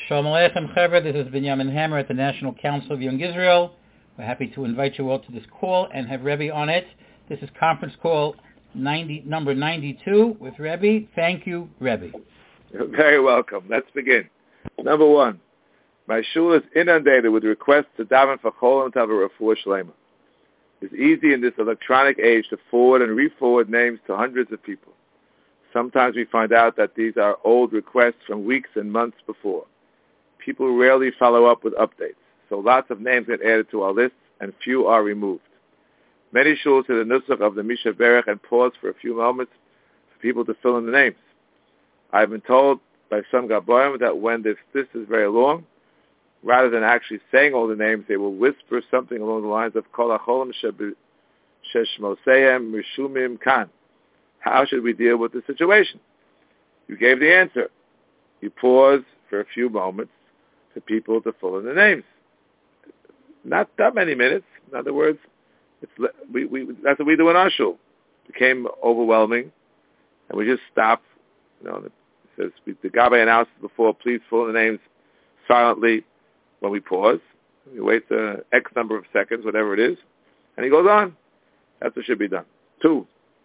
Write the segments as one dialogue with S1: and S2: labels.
S1: Shalom Aleichem Chaver, this is Binyamin Hammer at the National Council of Young Israel. We're happy to invite you all to this call and have Rebbe on it. This is conference call number 92 with Rebbe. Thank you, Rebbe.
S2: You're very welcome. Let's begin. Number one, my shul is inundated with requests to daven for chol and have a refuah shlema. It's easy in this electronic age to forward and re-forward names to hundreds of people. Sometimes we find out that these are old requests from weeks and months before. People rarely follow up with updates, so lots of names get added to our lists and few are removed. Many shuls to the nusach of the Misha Berach and pause for a few moments for people to fill in the names. I've been told by some Gaboim that when this list is very long, rather than actually saying all the names, they will whisper something along the lines of Kol HaCholim Sheshmoseim Rishumim Kan. How should we deal with the situation? You gave the answer. You pause for a few moments for people to fill in the names. Not that many minutes. In other words, that's what we do in our shul. It became overwhelming, and we just stop. It says the Gabbai announced before, please fill in the names silently when we pause. We wait X number of seconds, whatever it is, and he goes on. That's what should be done. 2.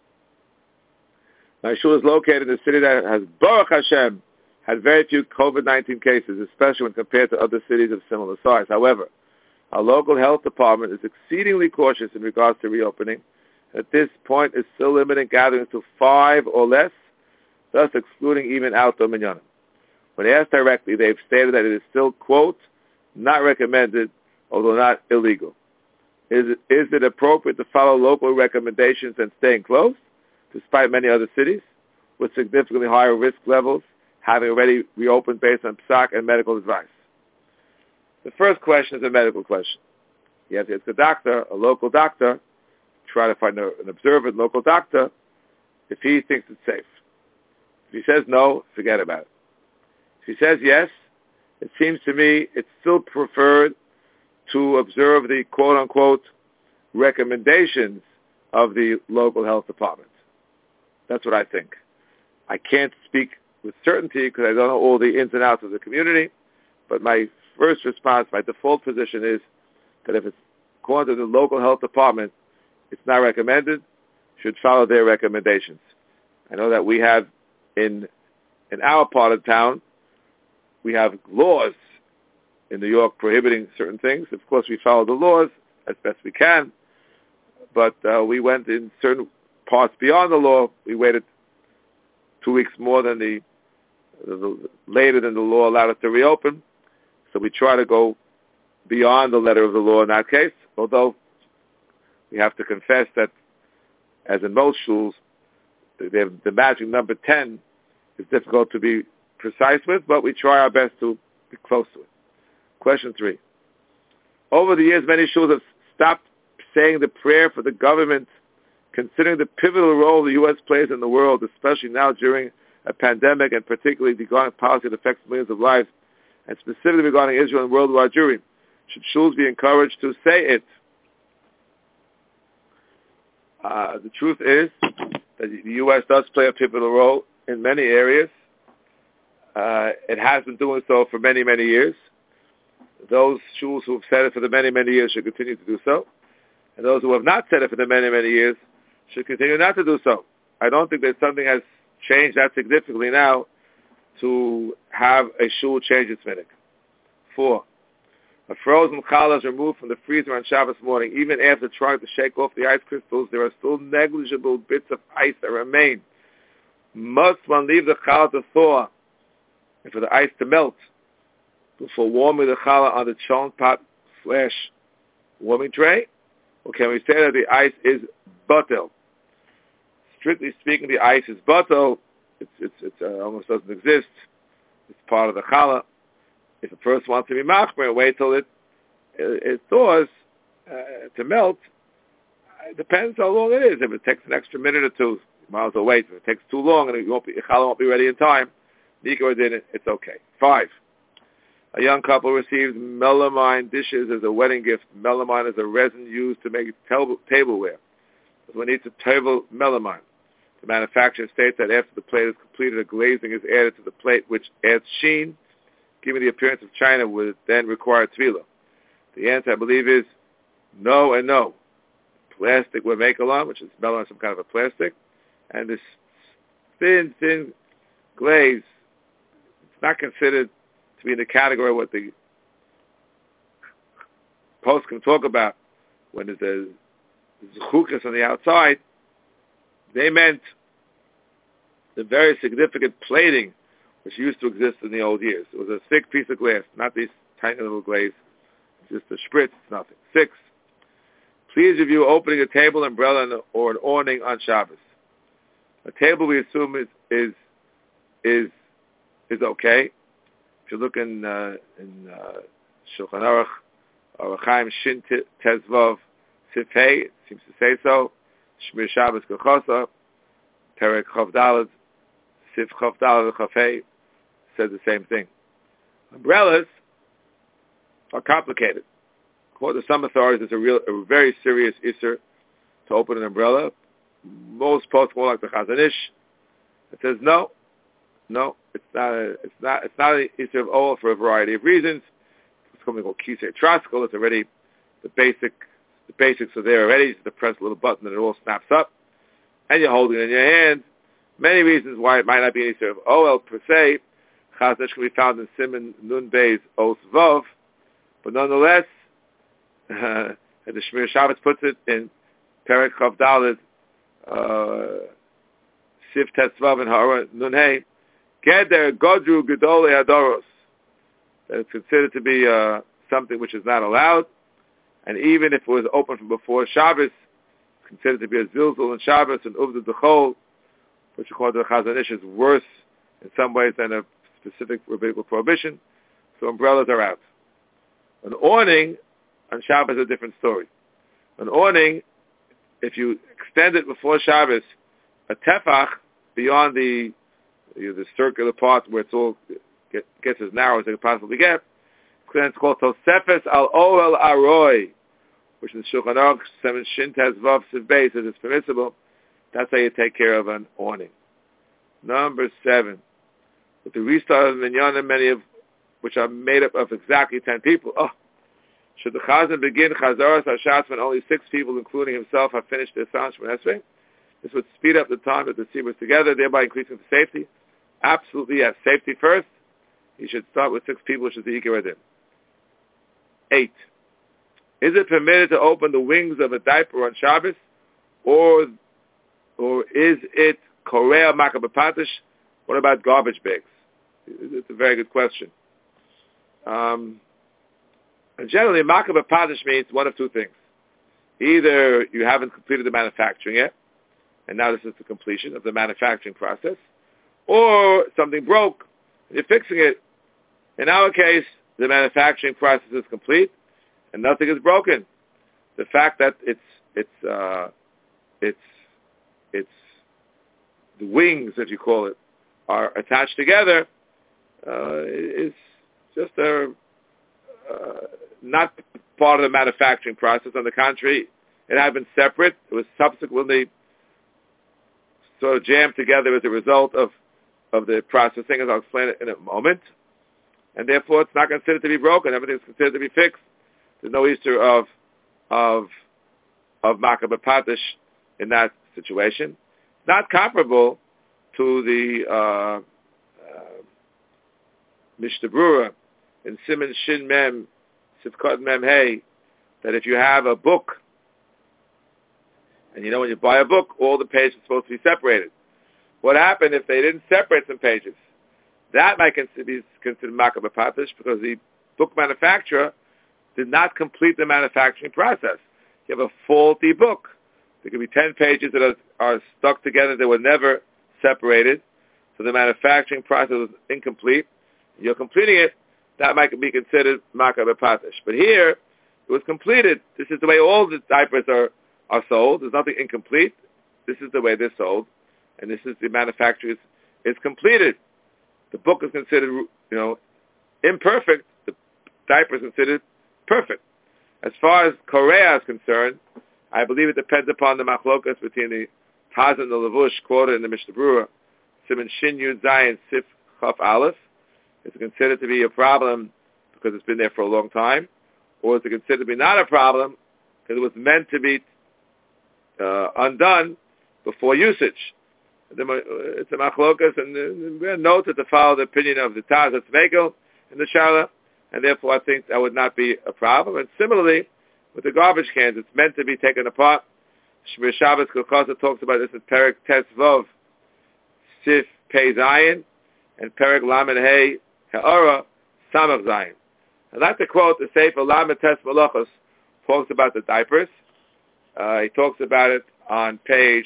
S2: My shul is located in a city that has, Baruch Hashem, had very few COVID-19 cases, especially when compared to other cities of similar size. However, our local health department is exceedingly cautious in regards to reopening. At this point, is still limiting gatherings to 5 or less, thus excluding even outdoor minyanim. When asked directly, they've stated that it is still, quote, not recommended, although not illegal. Is it appropriate to follow local recommendations and staying close, despite many other cities with significantly higher risk levels having already reopened based on psak and medical advice? The first question is a medical question. You have to ask a doctor, a local doctor, try to find an observant local doctor if he thinks it's safe. If he says no, forget about it. If he says yes, it seems to me it's still preferred to observe the quote-unquote recommendations of the local health department. That's what I think. I can't speak with certainty because I don't know all the ins and outs of the community, but my first response, my default position is that if it's according to the local health department, it's not recommended, should follow their recommendations. I know that we have in our part of town, we have laws in New York prohibiting certain things. Of course, we follow the laws as best we can, but we went in certain parts beyond the law. We waited 2 weeks more than later than the law allowed us to reopen. So we try to go beyond the letter of the law in that case, although we have to confess that, as in most shuls, the magic number 10 is difficult to be precise with, but we try our best to be close to it. Question 3. Over the years, many shuls have stopped saying the prayer for the government, considering the pivotal role the U.S. plays in the world, especially now during a pandemic, and particularly regarding policy that affects millions of lives, and specifically regarding Israel and worldwide Jewry. Should shuls be encouraged to say it? The truth is that the U.S. does play a pivotal role in many areas. It has been doing so for many, many years. Those shuls who have said it for the many, many years should continue to do so. And those who have not said it for the many, many years should continue not to do so. I don't think that something has changed that significantly now to have a shul change its minhag. 4. A frozen challah is removed from the freezer on Shabbos morning. Even after trying to shake off the ice crystals, there are still negligible bits of ice that remain. Must one leave the challah to thaw and for the ice to melt before warming the challah on the cholent pot / warming tray? Or can we say that the ice is batel? Strictly speaking, the ice is batel. It almost doesn't exist. It's part of the challah. If a person wants to be machmer, wait till it thaws to melt. It depends how long it is. If it takes an extra minute or two, you might as well wait. If it takes too long and the challah won't be ready in time, Nikor did it, it's okay. 5. A young couple receives melamine dishes as a wedding gift. Melamine is a resin used to make tableware. One needs a table melamine. The manufacturer states that after the plate is completed, a glazing is added to the plate, which adds sheen giving the appearance of China would then require tefillah? The answer, I believe, is no and no. Plastic would make along, which is melon on some kind of a plastic, and this thin glaze, it's not considered to be in the category of what the post can talk about when there's a zuchukas on the outside. They meant the very significant plating which used to exist in the old years. It was a thick piece of glass, not these tiny little glaze, just a spritz, it's nothing. 6, please review opening a table, umbrella, or an awning on Shabbos. A table, we assume, is okay. If you look in Shulchan Aruch, Orach Chaim Shin Tezvav Sifhei, it seems to say so. Shmir Shabbos Kechosa, Perek Chav Daled, Sif Chav Daled Chafei, says the same thing. Umbrellas are complicated. According to some authorities, it's a very serious isser to open an umbrella. Most posts more like the Chazon Ish. It says no, it's not an isser of oil for a variety of reasons. It's something called Kisei Traskal. It's already the basics are there already. You just press a little button and it all snaps up, and you're holding it in your hand. Many reasons why it might not be an isser of oil per se. Chazon Ish can be found in Siman Nun Beis Os Vav, but nonetheless, and the Shmir Shabbos puts it in Perek Chav Daled, Sif Tetzvav and Hara Nun Hey, Geder Godru Gedolei Adoros, that it's considered to be something which is not allowed, and even if it was open from before Shabbos, it's considered to be a zilzul in Shabbos and uvda dechol, which according to the Chazon Ish is worse in some ways than a specific rabbinical prohibition. So umbrellas are out. An awning on Shabbos is a different story. An awning, if you extend it before Shabbos, a tefach beyond the circular part where it's all gets as narrow as it can possibly get, it's called Tosefes al Ohel Aroi, which is Shulchan Aruch Seven Shin Tezvav Siv Beis says it's permissible. That's how you take care of an awning. Number 7, with the restart of the minyanim, many of which are made up of exactly 10 people. Should the Chazan begin Chazaras Hashatz when only 6 people, including himself, have finished their Sanch from Esrei? This would speed up the time that the Tzibur is together, thereby increasing the safety. Absolutely, yes. Safety first. You should start with 6 people, which is the Ikar Adin. 8. Is it permitted to open the wings of a diaper on Shabbos, or is it Korea Makabapatish? What about garbage bags? It's a very good question. And generally, Makabapatish means one of 2 things. Either you haven't completed the manufacturing yet, and now this is the completion of the manufacturing process, or something broke, and you're fixing it. In our case, the manufacturing process is complete, and nothing is broken. The fact that it's the wings, as you call it, are attached together is just not part of the manufacturing process. On the contrary, it had been separate. It was subsequently sort of jammed together as a result of the processing, as I'll explain it in a moment. And therefore, it's not considered to be broken. Everything is considered to be fixed. There's no Easter of Makabapatish in that situation. Not comparable to the Mishnah Brura in Siman Shin Mem Sifkot Mem Hey, that if you have a book, and when you buy a book, all the pages are supposed to be separated. What happened if they didn't separate some pages? That might be considered Makabapatish because the book manufacturer did not complete the manufacturing process. You have a faulty book. There could be 10 pages that are stuck together that were never separated, so the manufacturing process was incomplete. You're completing it, that might be considered Makabapatish. But here, it was completed. This is the way all the diapers are sold. There's nothing incomplete. This is the way they're sold, and this is the manufacturer is completed. The book is considered, imperfect. The diaper is considered perfect. As far as Korea is concerned, I believe it depends upon the machlokas between the Taz and the Levush quoted in the Mishnah Brura, Siman Shin Yud Zayin Sif Chaf Aleph, Is it considered to be a problem because it's been there for a long time? Or is it considered to be not a problem because it was meant to be undone before usage? It's a machlokas, and we note to follow the opinion of the Taz Hatzmekel in the Shala, and therefore I think that would not be a problem. And similarly, with the garbage cans, it's meant to be taken apart. Shmir Shabbos Kokosa talks about this in Perek Tes Vov, Sif Pei Zayin, and Perek Lamed Hey Ha'ara Samach Zayin. I'd like to quote the Sefer Lamed Tes Malachos, talks about the diapers. He talks about it on page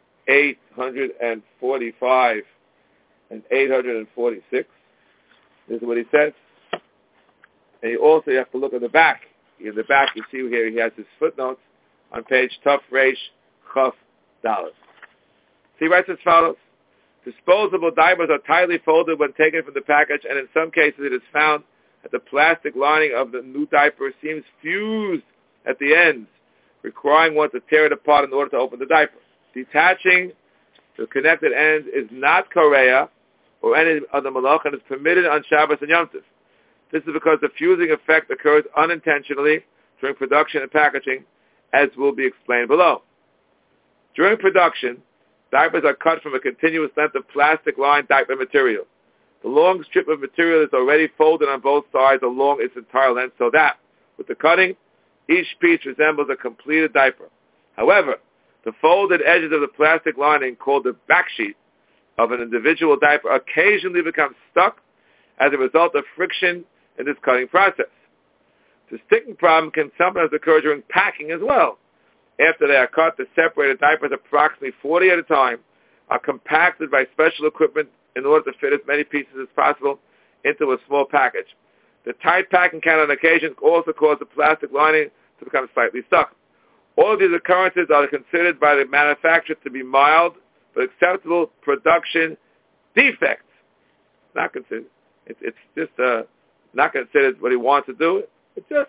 S2: 845 and 846. This is what he says. And you also have to look at the back. In the back, you see here he has his footnotes on page Tuf Reish Chaf Dalet. He writes as follows: disposable diapers are tightly folded when taken from the package, and in some cases it is found that the plastic lining of the new diaper seems fused at the ends, requiring one to tear it apart in order to open the diaper. Detaching the connected ends is not korea or any other malach and is permitted on Shabbos and Yom Tov. This is because the fusing effect occurs unintentionally during production and packaging, as will be explained below. During production, diapers are cut from a continuous length of plastic-lined diaper material. The long strip of material is already folded on both sides along its entire length, so that, with the cutting, each piece resembles a completed diaper. However, the folded edges of the plastic lining, called the backsheet of an individual diaper, occasionally become stuck as a result of friction in this cutting process. The sticking problem can sometimes occur during packing as well. After they are cut, the separated diapers, approximately 40 at a time, are compacted by special equipment in order to fit as many pieces as possible into a small package. The tight packing can on occasion also cause the plastic lining to become slightly stuck. All of these occurrences are considered by the manufacturer to be mild but acceptable production defects. Not considered. It's just not considered what he wants to do. It's just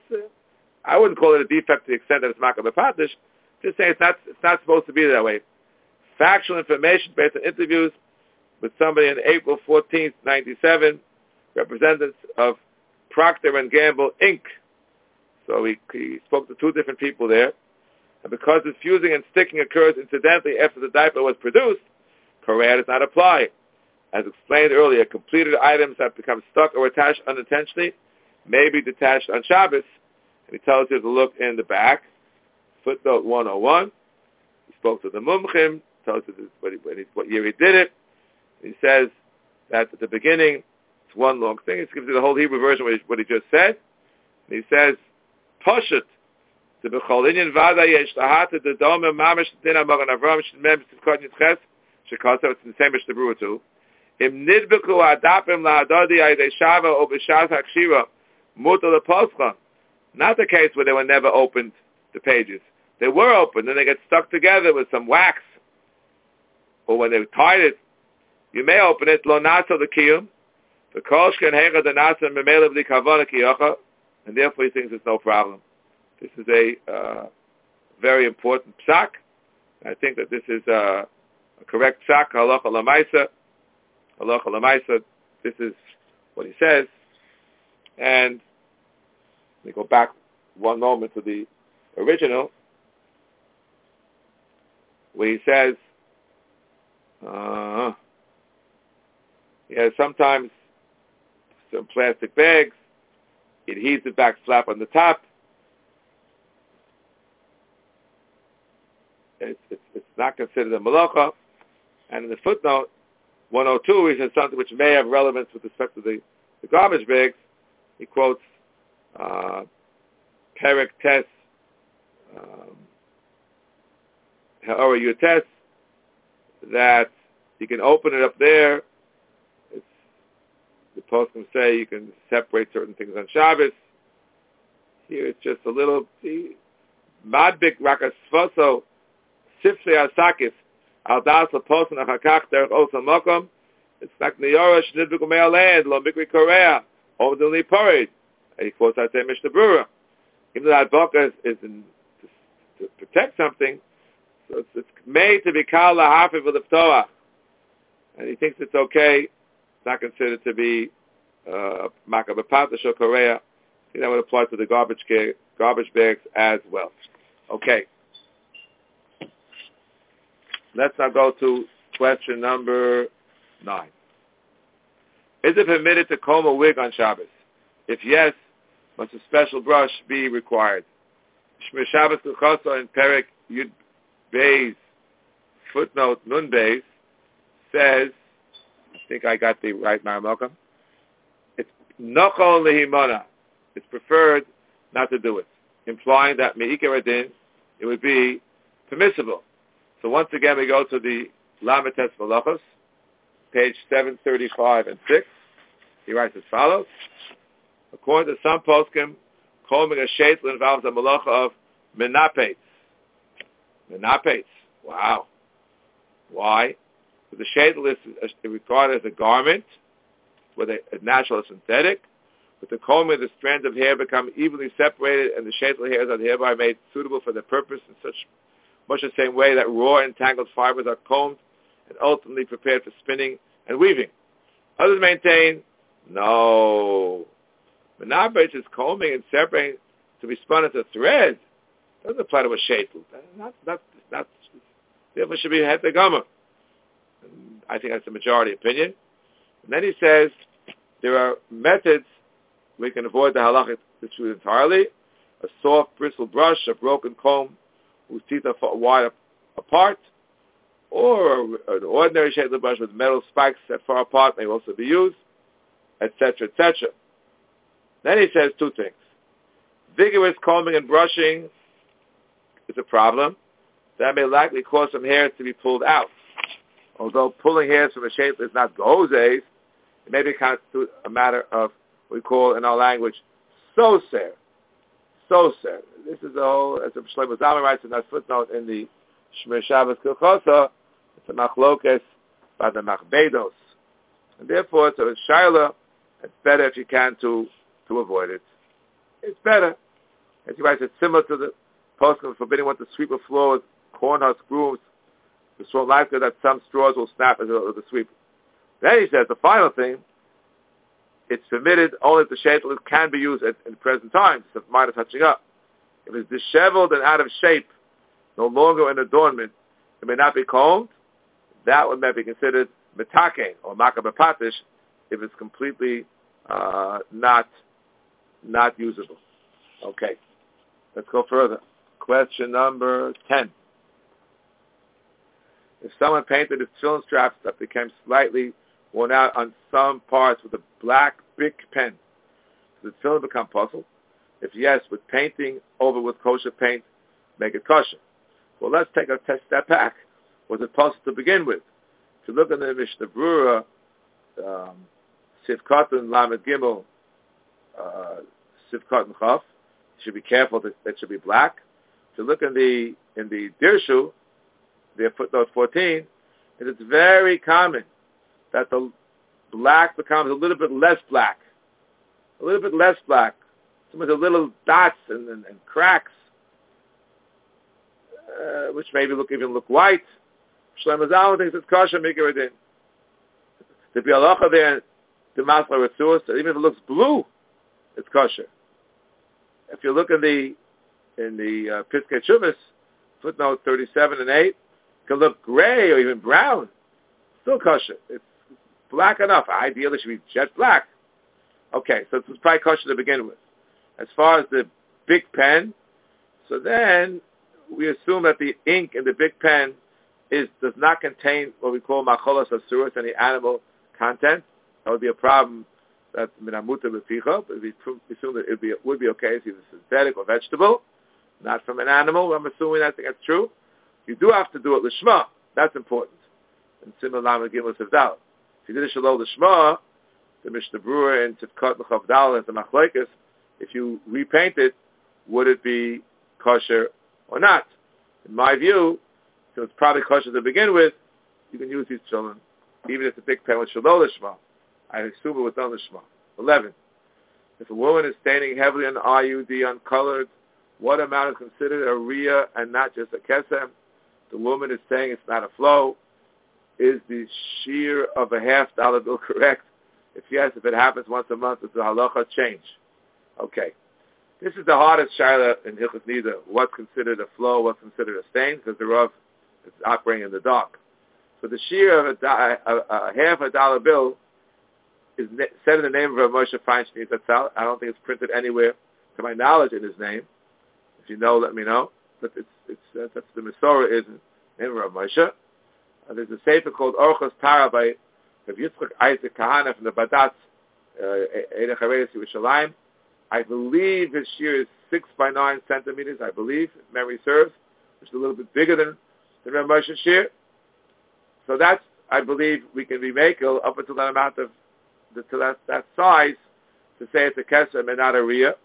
S2: I wouldn't call it a defect to the extent that it's makar b'patish. Just saying it's not supposed to be that way. Factual information based on interviews with somebody on April 14th, 1997, representatives of Procter & Gamble, Inc. So he spoke to two different people there. And because the fusing and sticking occurs incidentally after the diaper was produced, Korea does not apply. As explained earlier, completed items that become stuck or attached unintentionally may be detached on Shabbos. And he tells you to look in the back, footnote 101. He spoke to the Mumchim, tells you what year he did it. He says that at the beginning, it's one long thing. He gives you the whole Hebrew version of what he just said. And he says, Poshet, the Becholinian Vada Yesh Lahata, the Dome, Mamish, Dina, Mogan Avram, Shemem, Sivkot Yitzches, Shekasa, it's the same as the Brewer too. Im Nidbeku Adapim Lahadodi, Aide Shava, Obishaz Hakshira, Muta Leposcha. Not the case where they were never opened, the pages. They were opened, and they get stuck together with some wax. Or when they tied it, you may open it, Lo Naso the Kiyum, the Kolshken Hega the Nasa Memele of the Kavana Kiyocha, and therefore he thinks it's no problem. This is a very important psak. I think that this is a correct psak, halacha lamaisa. Halacha lamaisa, this is what he says. And let me go back one moment to the original, where he says, he has sometimes some plastic bags, it heaves it back flat on the top. It's not considered a malacha. And in the footnote 102, he says something which may have relevance with respect to the garbage bags. He quotes Perek Tes Ha'ora Yutes, that you can open it up there. The post can say you can separate certain things on Shabbos. Here it's just a little madbik rakasfoso sifsei asakis al das leposen achakach derech osa mokom. It's like neyora shnidbiku me'aled lo mikri korea ovdeli porid. He quotes out there Mishnah Brura. Even though that boka is to protect something, so it's made to be kal lahafiv with the ptoach, and he thinks it's okay. It's not considered to be Makabapatash or Korea. I think that would apply to the garbage bags as well. Okay. Let's now go to question number 9. Is it permitted to comb a wig on Shabbos? If yes, must a special brush be required? Shmir Shabbos Kuchosa in Perek Yud Beis, footnote Nun Beis, says, I think I got the right Malcolm. It's Nochol Lehimona. It's preferred not to do it, implying that Me'ikar Adin, it would be permissible. So once again, we go to the Lametes Malachos, page 735 and 6. He writes as follows. According to some poskim, combing a sheitel involves a malacha of menapetz. Menapetz. Wow. Why? Because the sheitel is regarded as a garment, whether natural or synthetic. With the combing, the strands of hair become evenly separated, and the sheitel hairs are thereby made suitable for the purpose in such much the same way that raw entangled fibers are combed and ultimately prepared for spinning and weaving. Others maintain, no. Menapetz is combing and separating to be spun into thread. Doesn't apply to a sheitel. Therefore, should be hetegama. I think that's the majority opinion. And then he says there are methods we can avoid the halachic truth entirely. A soft bristle brush, a broken comb whose teeth are wide apart, or an ordinary sheitel brush with metal spikes set far apart may also be used, etc., etc. Then he says 2 things. Vigorous combing and brushing is a problem. That may likely cause some hairs to be pulled out. Although pulling hairs from a sheitel is not gozes, it may be constitute a matter of what we call in our language soser. Soser. This is the whole, as Shlomo Zalman writes in that footnote in the Shmir Shabbos Kuchosa, it's a machlokes by the machbedos. And therefore, so it's shaila, it's better if you can to avoid it. It's better. As he writes, it's similar to the poskim forbidding one to sweep a floor with corn husks, brooms. It's so likely that some straws will snap as the sweep. Then he says, the final thing, it's permitted only if the sheitel can be used in present times, if minor touching up. If it's disheveled and out of shape, no longer an adornment, it may not be combed. That would maybe be considered metake or makabapatish if it's completely not usable. Okay, let's go further. Question number 10. If someone painted his tefillin straps that became slightly worn out on some parts with a black Bic pen, does the tefillin become puzzled? If yes, would painting over with kosher paint make it kosher? Well, let's take a step back. Was it puzzled to begin with? If you look at the Mishnah Brura, Sivkot Lamed Gimel, Sivkot and Chaf, you should be careful that it should be black. If you look in the Dirshu, the footnote 14, it is very common that the black becomes a little bit less black. A little bit less black. Some of the little dots and cracks, which maybe even look white. Shlomo Zalman thinks it's kosher, mikra adin. The bialacha there, the masla retzuos, even if it looks blue, it's kosher. If you look in the Piskei Teshuvos, footnote 37 and 8, it can look gray or even brown, still kosher. It's black enough. Ideally, it should be jet black. Okay, so it's probably kosher to begin with. As far as the big pen, so then we assume that the ink in the big pen does not contain what we call macholas asuras, any animal content. That would be a problem. That's minamuta leficha, but we assume that it would be okay. It's either synthetic or vegetable, not from an animal. I'm assuming that's true. You do have to do it lishma. That's important. And similar lamed gimel sivdal. If you did it shalom lishma, the Mishnah Brura and Tivkot L'Chavdal and the Machlokes, if you repaint it, would it be kosher or not? In my view, since it's probably kosher to begin with, you can use these children, even if the big pen was shalom lishma. I assume it was done lishma. 11. If a woman is staining heavily on IUD uncolored, what amount is considered a riyah and not just a kesem? The woman is saying it's not a flow. Is the shear of a $50 bill correct? If yes, if it happens once a month, does the halacha change? Okay. This is the hardest shaila in Hilchos Nida. What's considered a flow, what's considered a stain, because the Rav is operating in the dark. So the shear of half a dollar bill is said in the name of Rav Moshe Feinstein Zatzal. I don't think it's printed anywhere, to my knowledge, in his name. If you know, let me know. But that's the Masorah is in the name of Rav Moshe. There's a sefer called Orchos Tara by Rav Yitzchak Isaac Kahana from the Badatz Eidach HaReis Yerushalayim. I believe his shear is 6 by 9 centimeters, I believe, if memory serves, which is a little bit bigger than Rav Moshe's shear. So that's, I believe, we can be makel up until that amount of, to that size, to say it's a kesem and not a riyah.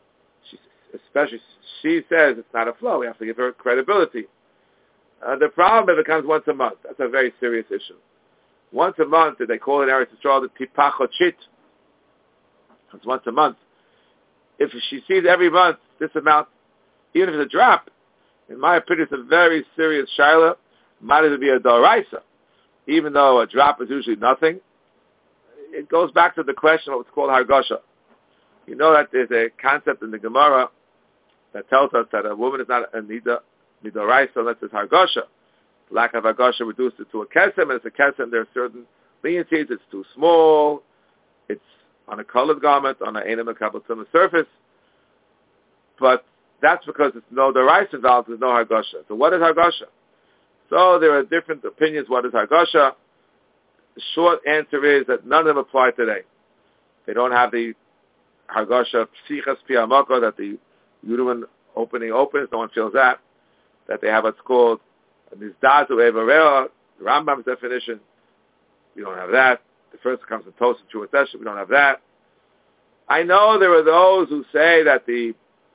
S2: She says it's not a flow. We have to give her credibility. The problem, if it comes once a month, that's a very serious issue. Once a month, they call it in Eretz Yisrael the tipachochit. It's once a month. If she sees every month this amount, even if it's a drop, in my opinion, it's a very serious shaila. Might as well be a doraisa. Even though a drop is usually nothing, it goes back to the question of what's called hargasha. You know that there's a concept in the Gemara that tells us that a woman is not a nidoraisa unless it's hargasha. Lack of hargasha reduced it to a kesem, and it's a kesem. There are certain leniencies. It's too small. It's on a colored garment, on an enema kabbalah surface. But that's because it's no doraisa involved. There's no hargasha. So what is hargasha? So there are different opinions. What is hargasha? The short answer is that none of them apply today. They don't have the hargasha psichas piyamako, that the uterine opening opens. No one feels that. That they have what's called nizdazu evareah, the Rambam's definition. We don't have that. The first comes in Tosaf True Session. We don't have that. I know there are those who say that the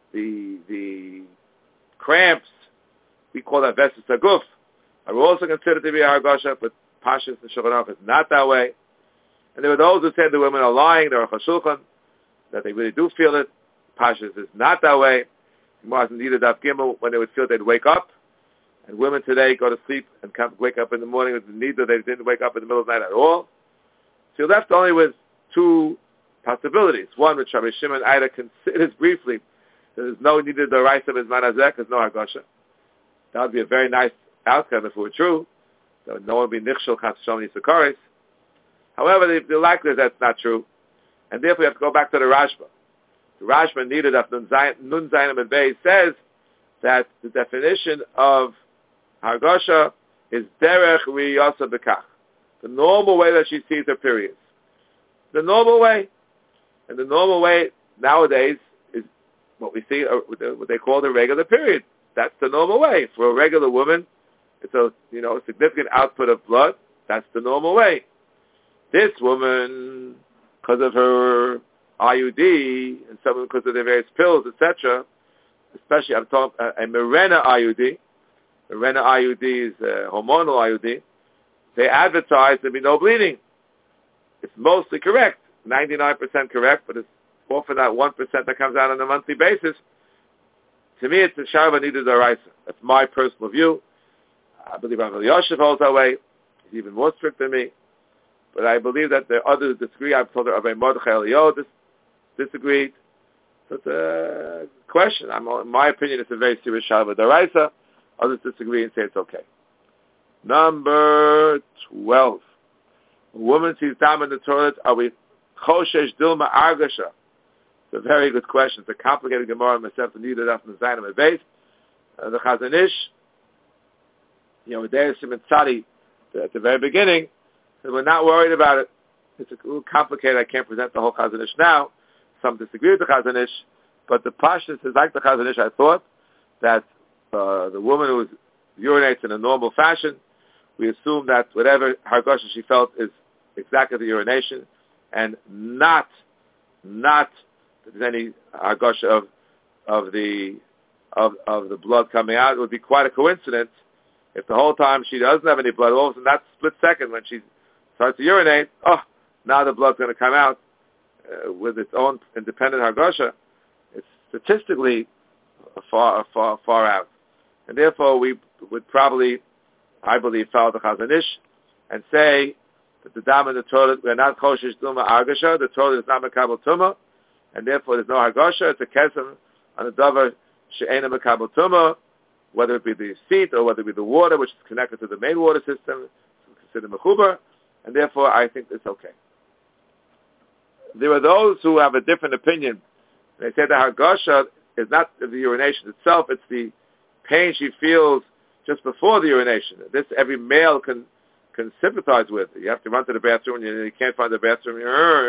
S2: cramps, we call that vestus aguf, are also considered to be a hargasha, but Pashas and Shulchan Aruch is not that way. And there are those who said the women are lying, they're a chashulchan, that they really do feel it. Pashas is not that way. Gemara in Nida Daf Gimel, when they would feel they'd wake up. And women today go to sleep and wake up in the morning with the Nida, they didn't wake up in the middle of the night at all. So you're left only with two possibilities. One, which Rabbi Shimon Ida considers briefly, there's no Nida D'Oraisa B'Zman Hazeh, there's no hargasha. That would be a very nice outcome if it were true. So no one would be nichshel chas v'shalom yisakaris. However, the likelihood that's not true, and therefore we have to go back to the Rashba. The Rashba needed of Nun Zayin and Beis says that the definition of hargasha is derech riyasa bekach, the normal way that she sees her periods. The normal way, and the normal way nowadays is what we see, what they call the regular period. That's the normal way for a regular woman. It's a significant output of blood. That's the normal way. This woman, because of her IUD, and some because of their various pills, etc., especially I'm talking a Mirena IUD. Mirena IUD is a hormonal IUD. They advertise there be no bleeding. It's mostly correct, 99% correct, but it's often that 1% that comes out on a monthly basis. To me, it's a Sharva Nida D'Oraisa. That's my personal view. I believe Rav Yosef holds that way. He's even more strict than me. But I believe that the others disagree. I've told Rabbi Mordechai Eliyahu disagreed. So it's a question. In my opinion, it's a very serious Sharva D'Oraisa. Others disagree and say it's okay. Number 12. A woman sees dam in the toilet. Are we choshesh dilma argasha? It's a very good question. It's a complicated Gemara. Myself and Nida Daf Zayin and Beis. The Chazon Ish, there is Simon Tzadi at the very beginning. So we're not worried about it. It's a little complicated. I can't present the whole Chazon Ish now. Some disagree with the Chazon Ish, but the Pashtus is like the Chazon Ish. I thought that the woman who urinates in a normal fashion, we assume that whatever hargasha she felt is exactly the urination, and not that there's any hargasha of the blood coming out. It would be quite a coincidence if the whole time she doesn't have any blood. All of a sudden, that split second when she starts to urinate, now the blood's going to come out with its own independent hargasha. It's statistically far out, and therefore we would probably, I believe, follow the Chazon Ish and say that the dam in the toilet, we are not choshesh duma argasha, the toilet is not mekabel tuma, and therefore there's no hargasha, it's a kesem on the davar she'ena mekabel tuma, whether it be the seat or whether it be the water, which is connected to the main water system, it's considered mechubar, and therefore I think it's okay. There are those who have a different opinion. They say the hargasha is not the urination itself, it's the pain she feels just before the urination. This every male can sympathize with. You have to run to the bathroom and you can't find the bathroom.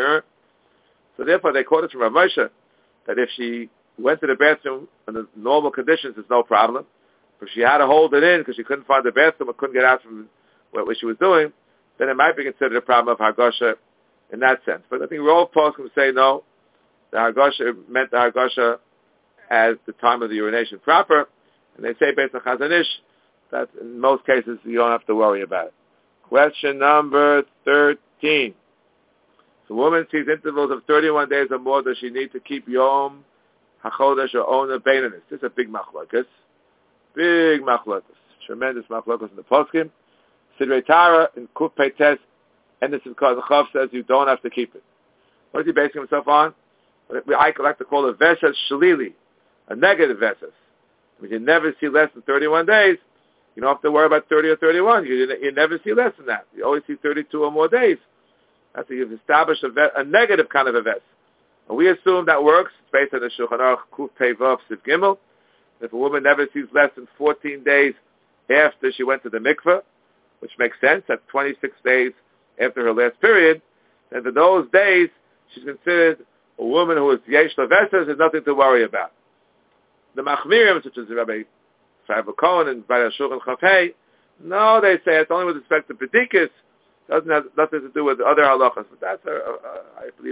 S2: So therefore they quote it from Rav Moshe that if she went to the bathroom under normal conditions, it's no problem. But if she had to hold it in because she couldn't find the bathroom or couldn't get out from what she was doing, then it might be considered a problem of hargasha in that sense. But I think Rav Poskim would say no. The hargasha meant the hargasha as the time of the urination proper. And they say based on Chazon Ish that in most cases you don't have to worry about it. Question number 13. If a woman sees intervals of 31 days or more, does she need to keep Yom HaChodesh or Ona Beinanis? This is a big machlokas. Big machlokas. Tremendous machlokas in the Poskim. Sidrei Tara in Kuf Peites, and this is because the Chav says you don't have to keep it. What is he basing himself on? I like to call it Veshes Shalili, a negative Veshes. If you never see less than 31 days, you don't have to worry about 30 or 31. You never see less than that. You always see 32 or more days. That's how you've established a negative kind of a Ves. And we assume that works. It's based on the Shulchan Aruch Kuf Pei Vav Siv Gimel. If a woman never sees less than 14 days after she went to the mikveh, which makes sense, that's 26 days after her last period, then for those days, she's considered a woman who is Yesh Leveses, there's nothing to worry about. The Machmirim, such as Rabbi Shaiva Cohen and Vayar Shulchan Chafei, no, they say it's only with respect to Bedikas, doesn't have nothing to do with other halachas. But that's, I believe,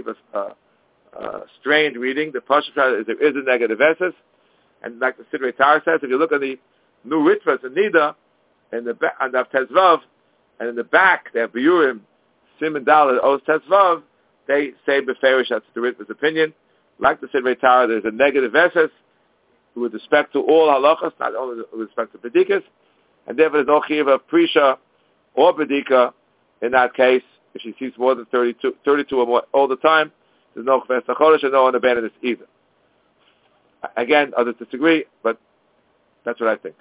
S2: a strained reading. The Pasha is there is a negative Eses, and like the Sidrei Tar says, if you look at the New Ritvas and Nida, and the on the Tezvav, and in the back they have Biyurim, Simon Dalet, Oz Tezvav, they say Beferish, that's the Ritva's opinion. Like the Sidrei Tar, there's a negative Eses with respect to all halachas, not only with respect to Bedikas, and therefore there's no chiyuv of Prisha or Bedika in that case. If she sees more than 32 or more all the time, there's no Chves HaChodesh and no Onabenis either. Again, others disagree, but that's what I think.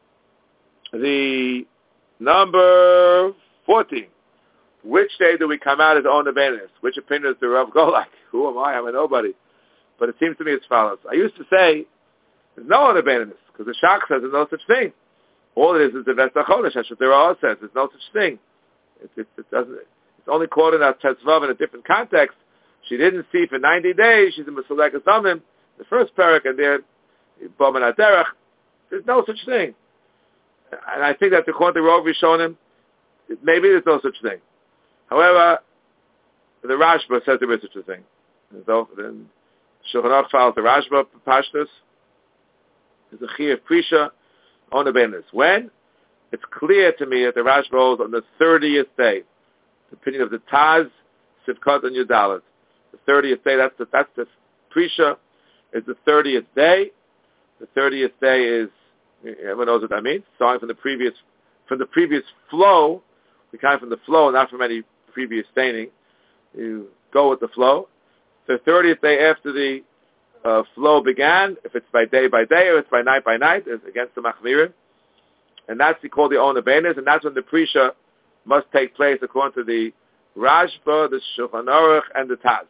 S2: The number 14. Which day do we come out as Onabenis? Which opinion does the Rav go like? Who am I? I'm a nobody. But it seems to me as follows. I used to say, there's no Onabenis, because the Shach says there's no such thing. All it is the Ves HaChodesh. That's what the Ra'ah says. There's no such thing. It doesn't. It's only quoted as Tetzvav in a different context. She didn't see for 90 days. She's in Mesulek Azamim, the first parak, and there, Bom and Aderech. There's no such thing. And I think that according to Rov Rishonim, maybe there's no such thing. However, the Rashba says there is such a thing. And so then Shulchan Aruch follows the Rashba Pashtus. There's a Chiyuv Prisha on the Benis. When? It's clear to me that the Rashba holds on the 30th day. The opinion of the Taz, Sivkot, and Yudalit. The 30th day, that's the Prisha, is the 30th day. The 30th day is, everyone knows what that means, starting from the previous flow. We count from the flow, not from any previous staining. You go with the flow. The 30th day after the flow began, if it's by day or it's by night, it's against the Machmirim. And that's called the Ona Benes, and that's when the Prisha must take place according to the Rashba, the Shulchan Aruch, and the Taz.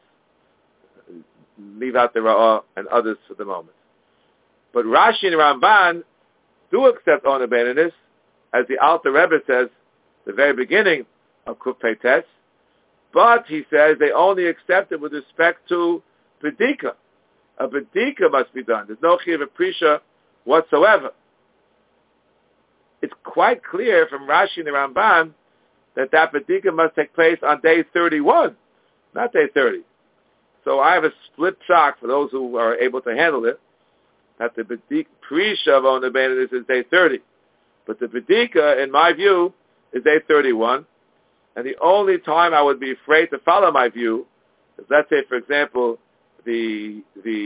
S2: Leave out the Ra'ah and others for the moment. But Rashi and Ramban do accept Ona Benes, as the Alter Rebbe says, the very beginning of Kuf Peites, but he says they only accept it with respect to Bedika. A Bedika must be done. There's no Chiyuv of Prisha whatsoever. It's quite clear from Rashi and the Ramban that Bedika must take place on day 31, not day 30. So I have a split shock for those who are able to handle it, that the Bedika Prisha of Ona Benes is day 30. But the Bedika, in my view, is day 31. And the only time I would be afraid to follow my view is, let's say, for example, the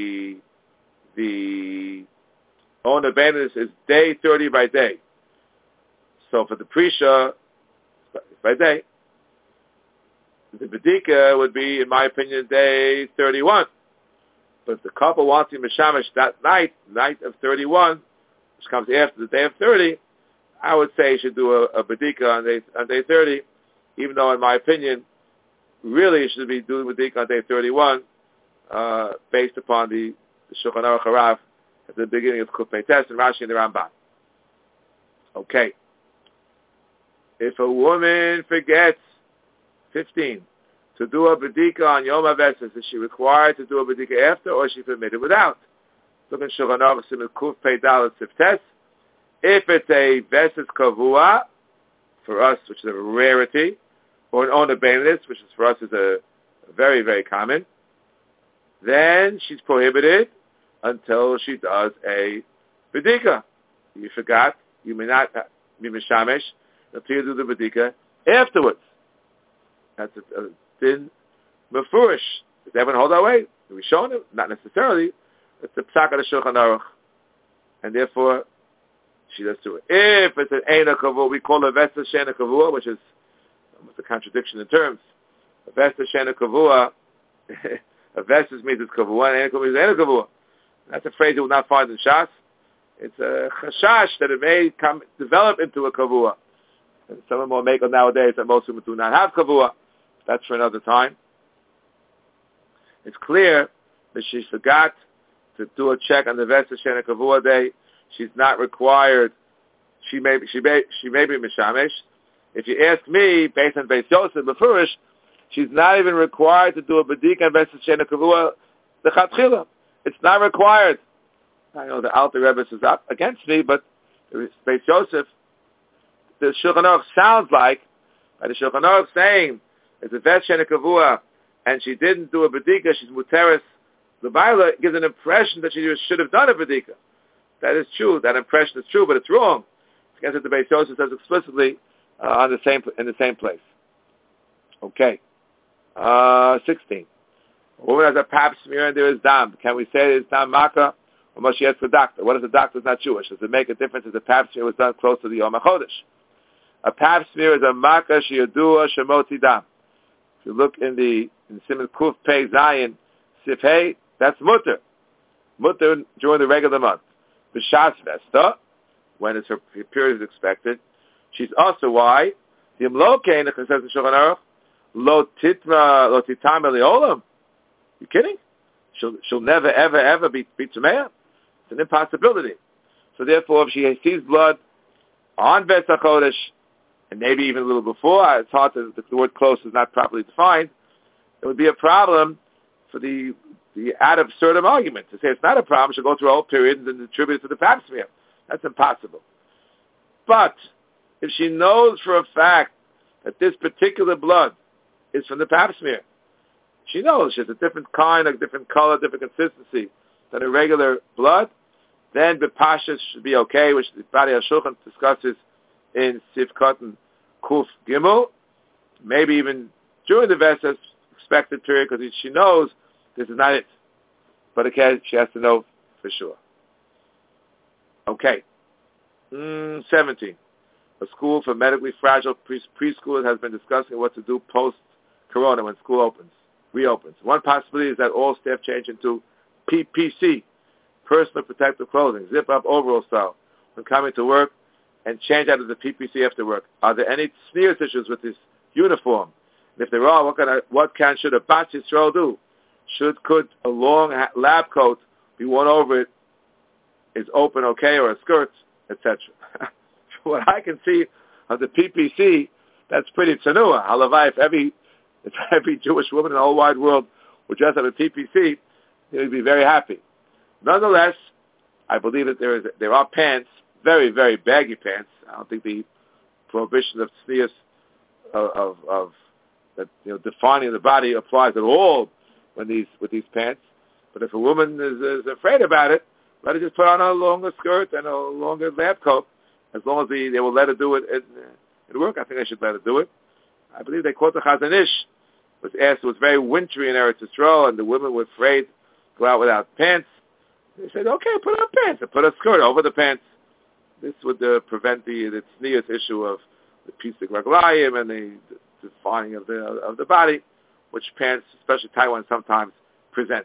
S2: Ona Benes is day 30 by day. So for the Prisha, it's by day. the Bedika would be, in my opinion, day 31. But if the couple wants to be Mishamish that night of 31, which comes after the day of 30, I would say you should do a Bedika on day 30, even though, in my opinion, really you should be doing Bedika on day 31, based upon the Shulchan Aruch Harav at the beginning of Kuf Peites and Rashi and the Ramban. Okay. If a woman forgets, 15, to do a Bedika on Yom HaVeses, is she required to do a Bedika after, or is she permitted without? Look in Shulchan Aruch Simon Kuf Pei Dalet Siftes. If it's a Veses Kavua, for us, which is a rarity, or an Ona Bainis, which is for us is a very, very common, then she's prohibited until she does a Bedika. You forgot, you may not be Mishamesh until you do the Bedika afterwards. That's a din mefurish. Does everyone hold that way? Are we showing it? Not necessarily. It's the psak of the Shulchan Aruch, and therefore she does do it. If it's an Eina Kavua, we call it Vesta Shena Kavua, which is almost a contradiction in terms. A Vesta Shena Kavua, a Vestas means it's Kavua, and Eina Kavua means Eina Kavua. That's a phrase you will not find in Shas. It's a chashash that it may develop into a Kavua. And some of them will make it nowadays that most women do not have Kavua. That's for another time. It's clear that she forgot to do a check on the Vesta Shena Kavua day. She's not required. She may be Mishamesh. If you ask me, based on Beis Yosef Befurish, she's not even required to do a Bedika and Vesta Shena Kavua the Chatchila. It's not required. I know the Alter Rebbe is up against me, but Beis Yosef, the Shulchan Aruch sounds like, by the Shulchan Aruch saying, it's a Vesta Shena Kavua, and she didn't do a Bedika, she's Muteris. The Bible gives an impression that she should have done a Bedika. That is true. That impression is true, but it's wrong. It's against what the Beis Yosef says explicitly in the same place. Okay. 16. A woman has a pap smear and there is dam. Can we say there's dam maka, or must she ask the doctor? What if the doctor is not Jewish? Does it make a difference if the pap smear was done close to the Yom HaChodesh? A pap smear is a maka sheyadua shemoti dam. If you look in Siman Kuf Pei Zayin Sif Hey, that's mutter. Mutter during the regular month. B'shas Vesta, when her period is expected, she's also why the Imlokein, it says in Shulchan Aruch, lo titam eliolam. You kidding? She'll never ever be Tumea. It's an impossibility. So therefore, if she sees blood on Vesta Chodesh, and maybe even a little before, it's hard to, the word close is not properly defined, it would be a problem for the ad absurdum argument. To say it's not a problem, she'll go through a whole period and then attribute it to the pap smear. That's impossible. But if she knows for a fact that this particular blood is from the pap smear, she knows it's a different kind, a different color, different consistency than a regular blood, then B'Pashas should be okay, which the Bari HaShulchan discusses in Sif Cotton Kuf Gimel, maybe even during the Vestas expected period, because she knows this is not it. But again, she has to know for sure. Okay. 17. A school for medically fragile preschoolers has been discussing what to do post-corona when school reopens. One possibility is that all staff change into PPC, personal protective clothing, zip-up overall style, when coming to work, and change out of the PPC after work. Are there any sneers issues with this uniform? And if there are, what should a Bat Yisrael do? Could a long lab coat be worn over it? Is open okay, or a skirt, etc.? What I can see of the PPC, that's pretty tsanua. Halavai, if every Jewish woman in the whole wide world would dress up a PPC, they would be very happy. Nonetheless, I believe that there are pants, very, very baggy pants. I don't think the prohibition of sneers of defining the body applies at all with these pants. But if a woman is afraid about it, let her just put on a longer skirt and a longer lab coat. As long as they will let her do it at work, I think they should let her do it. I believe they quote the Chazon Ish. Was asked, it was very wintry in Eretz Yisrael, and the women were afraid to go out without pants. They said, okay, put on pants, and put a skirt over the pants. This would prevent the tznius issue of the pisuk raglayim and the defining of the body. which parents, especially Taiwan, sometimes present.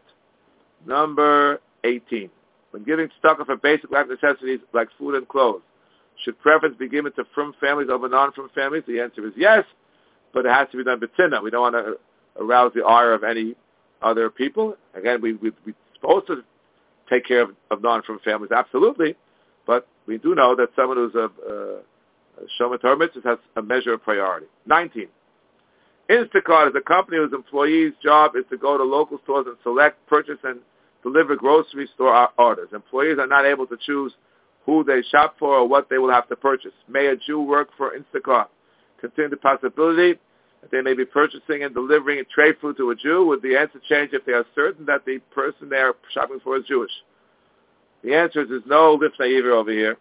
S2: Number 18. When giving tzedakah for basic life necessities like food and clothes, should preference be given to frum families over non-frum families? The answer is yes, but it has to be done b'tzina. We don't want to arouse the ire of any other people. Again, we're supposed to take care of non-frum families, absolutely, but we do know that someone who's a Shomer Torah mitzvahs has a measure of priority. 19. Instacart is a company whose employees' job is to go to local stores and select, purchase, and deliver grocery store orders. Employees are not able to choose who they shop for or what they will have to purchase. May a Jew work for Instacart? Considering the possibility that they may be purchasing and delivering a tray food to a Jew, would the answer change if they are certain that the person they are shopping for is Jewish? The answer is there's no lifnei iver over here.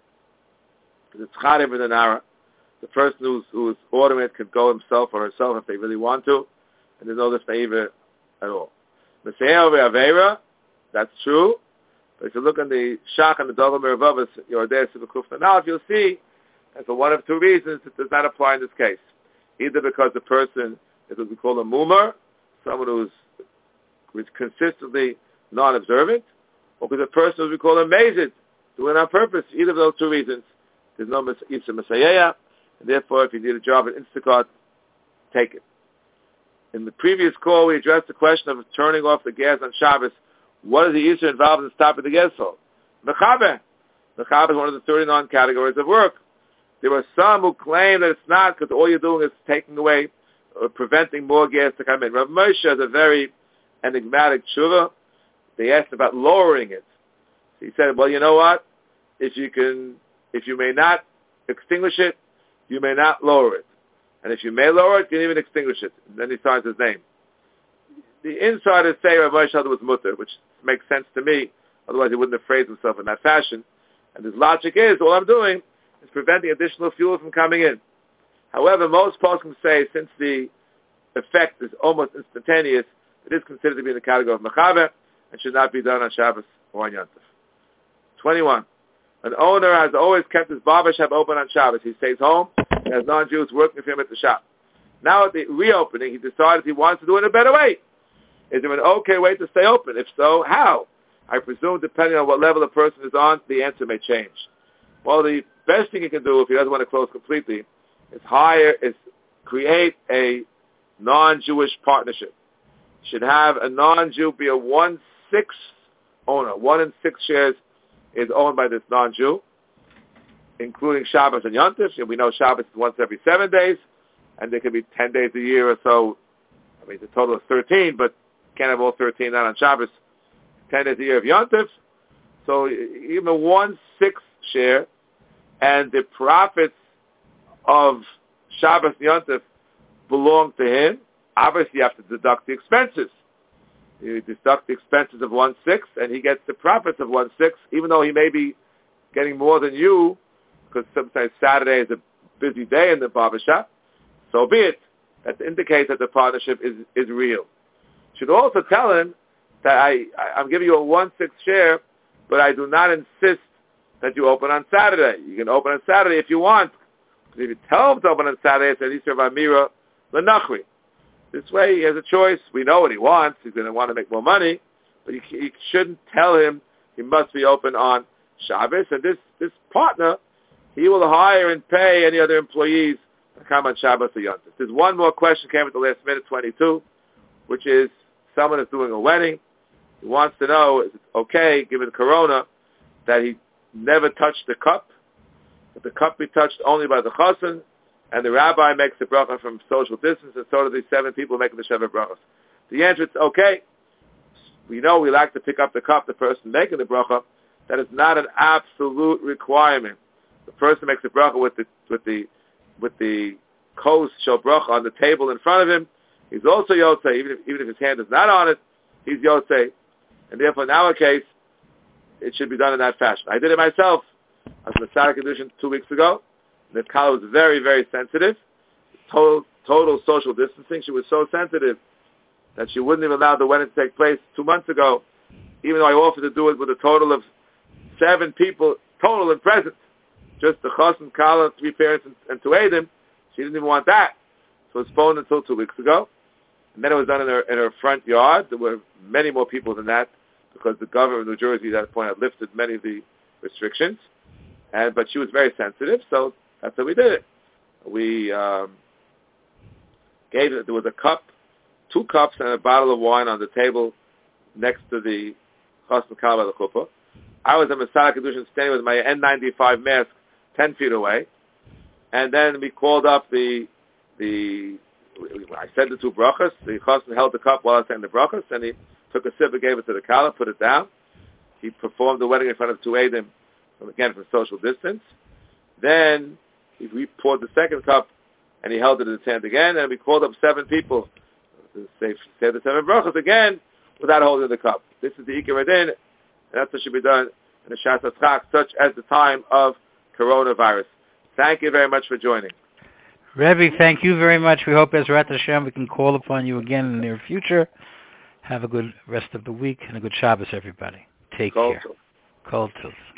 S2: Because it's charim in the nara. The person who's ordering it can go himself or herself if they really want to, and there's no lifnei iver at all. Mesayeh over Aveira, that's true. But if you look on the Shach and the Dogel Mervavas, your Dei Sivakufna, now if you'll see, and for one of two reasons, it does not apply in this case. Either because the person is what we call a mumar, someone who's consistently non-observant, or because the person who we call a mazid, doing it on purpose. Either of those two reasons, there's no Yisra Mesayeh, and therefore if you need a job at Instacart, take it. In the previous call, we addressed the question of turning off the gas on Shabbos. What is the issue involved in stopping the gas for? Mechaber. Mechaber is one of the 39 categories of work. There are some who claim that it's not because all you're doing is taking away or preventing more gas to come in. Rav Moshe has a very enigmatic tshuva. They asked about lowering it. He said, well, you know what? If you may not extinguish it, you may not lower it. And if you may lower it, you can even extinguish it. And then he signs his name. The insiders say Rav Moshe was mutter, which makes sense to me. Otherwise, he wouldn't have phrased himself in that fashion. And his logic is, all I'm doing is preventing additional fuel from coming in. However, most poskim say, since the effect is almost instantaneous, it is considered to be in the category of mechaber and should not be done on Shabbos or on Yom Tov. 21. An owner has always kept his barber shop open on Shabbos. He stays home and has non-Jews working for him at the shop. Now at the reopening, he decided he wants to do it in a better way. Is there an okay way to stay open? If so, how? I presume, depending on what level the person is on, the answer may change. Well, the best thing he can do if he doesn't want to close completely is create a non-Jewish partnership. Should have a non-Jew be a 1/6 owner. 1 in 6 shares is owned by this non-Jew, including Shabbos and Yom Tov. We know Shabbos is once every 7 days, and there could be 10 days a year or so. I mean, it's a total of 13, but can't have all 13 not on Shabbos. 10 days a year of Yom Tov. So even a 1/6 share, and the profits of Shabbos and Yom Tov belong to him. Obviously, you have to deduct the expenses. You deduct the expenses of 1/6, and he gets the profits of 1/6, even though he may be getting more than you, because sometimes Saturday is a busy day in the barbershop. So be it. That indicates that the partnership is real. Should also tell him that I'm giving you a 1/6 share, but I do not insist that you open on Saturday. You can open on Saturday if you want. If you tell him to open on Saturday, it's an Yisra V'Amira L'Nachri. This way, he has a choice. We know what he wants. He's going to want to make more money, but you shouldn't tell him he must be open on Shabbos. And this partner, he will hire and pay any other employees to come on Shabbos or Yom Tov. There's one more question came at the last minute, 22, which is someone is doing a wedding. He wants to know, is it okay, given Corona, that he never touched the cup, that the cup be touched only by the chassan, and the rabbi makes the bracha from social distance, and so do the 7 people making the Sheva brachas. The answer is okay. We know we like to pick up the cup, the person making the bracha. That is not an absolute requirement. The person makes the bracha with the kos shel bracha on the table in front of him. He's also yotzei, even if his hand is not on it, he's yotzei. And therefore, in our case, it should be done in that fashion. I did it myself. I was in a Masada condition 2 weeks ago. The Kala was very, very sensitive. Total social distancing. She was so sensitive that she wouldn't even allow the wedding to take place 2 months ago, even though I offered to do it with a total of 7 people, total and present. Just the Chassan, Kala, 3 parents, and 2 Eidim. She didn't even want that. So it's postponed until 2 weeks ago. And then it was done in her front yard. There were many more people than that because the governor of New Jersey at that point had lifted many of the restrictions. But she was very sensitive, so that's how we did it. We gave it, there was a cup, 2 cups and a bottle of wine on the table next to the Chassan Kalba the Chuppah. I was a Masada Kedushin standing with my N95 mask 10 feet away. And then we called up I said the 2 brachas. The Chassan held the cup while I was saying the brachas, and he took a sip and gave it to the Kala, put it down. He performed the wedding in front of 2 Eidim, again from social distance. Then we poured the 2nd cup, and he held it in his hand again, and we called up 7 people to say the 7 brachas again without holding the cup. This is the Ikar Adin, and that's what should be done in the Shas HaTzchak, such as the time of coronavirus. Thank you very much for joining.
S1: Rebbe, thank you very much. We hope, Ezrat Hashem, we can call upon you again in the near future. Have a good rest of the week and a good Shabbos, everybody. Take care. Kol Tov.